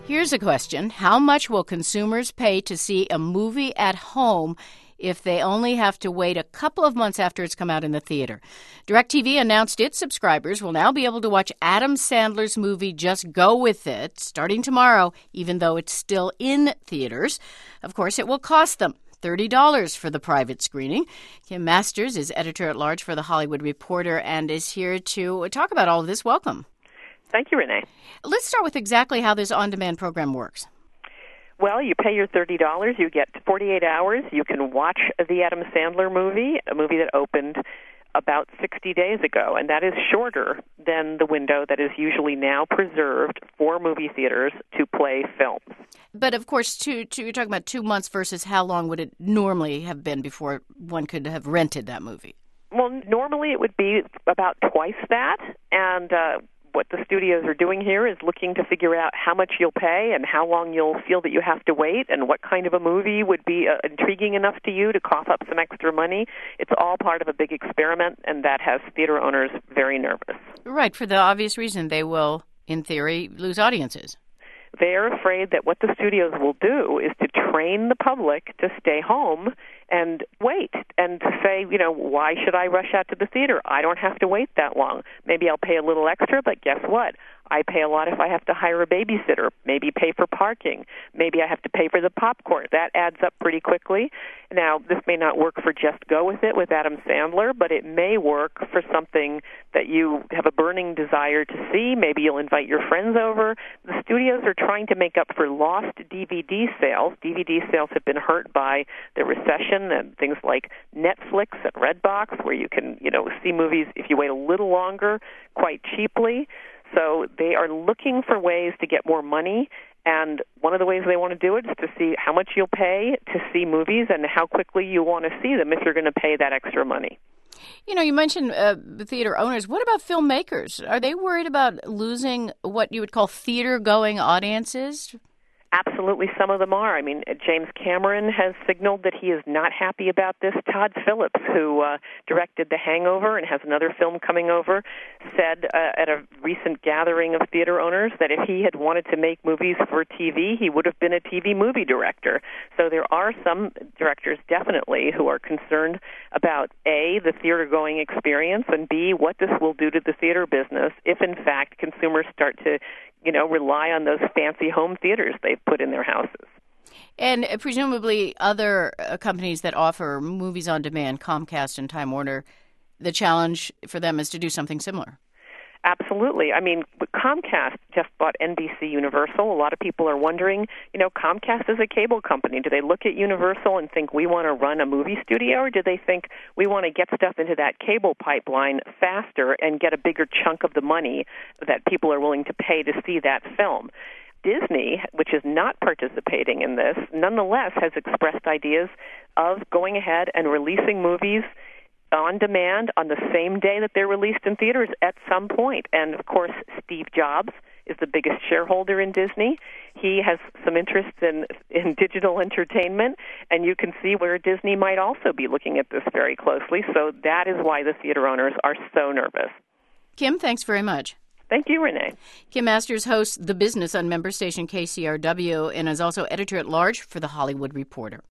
Here's a question. How much will consumers pay to see a movie at home if they only have to wait a couple of months after it's come out in the theater? DirecTV announced its subscribers will now be able to watch Adam Sandler's movie Just Go With It starting tomorrow, even though it's still in theaters. Of course, it will cost them $30 for the private screening. Kim Masters is editor-at-large for The Hollywood Reporter and is here to talk about all of this. Welcome. Thank you, Renee. Let's start with exactly how this on-demand program works. Well, you pay your $30. You get 48 hours. You can watch the Adam Sandler movie, a movie that opened about 60 days ago, and that is shorter than the window that is usually now preserved for movie theaters to play films. But, of course, you're talking about 2 months versus how long would it normally have been before one could have rented that movie? Well, normally it would be about twice that, and what the studios are doing here is looking to figure out how much you'll pay and how long you'll feel that you have to wait and what kind of a movie would be intriguing enough to you to cough up some extra money. It's all part of a big experiment, and that has theater owners very nervous. Right, for the obvious reason they will, in theory, lose audiences. They're afraid that what the studios will do is to train the public to stay home and wait and to say, why should I rush out to the theater? I don't have to wait that long. Maybe I'll pay a little extra, but guess what? I pay a lot if I have to hire a babysitter, maybe pay for parking, maybe I have to pay for the popcorn. That adds up pretty quickly. Now, this may not work for Just Go With It with Adam Sandler, but it may work for something that you have a burning desire to see. Maybe you'll invite your friends over. The studios are trying to make up for lost DVD sales. DVD sales have been hurt by the recession and things like Netflix and Redbox, where you can, see movies if you wait a little longer quite cheaply. So they are looking for ways to get more money, and one of the ways they want to do it is to see how much you'll pay to see movies and how quickly you want to see them if you're going to pay that extra money. You mentioned the theater owners. What about filmmakers? Are they worried about losing what you would call theater-going audiences? Absolutely, some of them are. I mean, James Cameron has signaled that he is not happy about this. Todd Phillips, who directed The Hangover and has another film coming over, said at a recent gathering of theater owners that if he had wanted to make movies for TV, he would have been a TV movie director. So there are some directors definitely who are concerned about, A, the theater-going experience, and B, what this will do to the theater business if, in fact, consumers start to rely on those fancy home theaters they've put in their houses. And presumably other companies that offer movies on demand, Comcast and Time Warner, the challenge for them is to do something similar. Absolutely. I mean, Comcast just bought NBC Universal. A lot of people are wondering, Comcast is a cable company. Do they look at Universal and think we want to run a movie studio, or do they think we want to get stuff into that cable pipeline faster and get a bigger chunk of the money that people are willing to pay to see that film? Disney, which is not participating in this, nonetheless has expressed ideas of going ahead and releasing movies on demand on the same day that they're released in theaters at some point. And, of course, Steve Jobs is the biggest shareholder in Disney. He has some interest in digital entertainment, and you can see where Disney might also be looking at this very closely. So that is why the theater owners are so nervous. Kim, thanks very much. Thank you, Renee. Kim Masters hosts The Business on member station KCRW and is also editor-at-large for The Hollywood Reporter.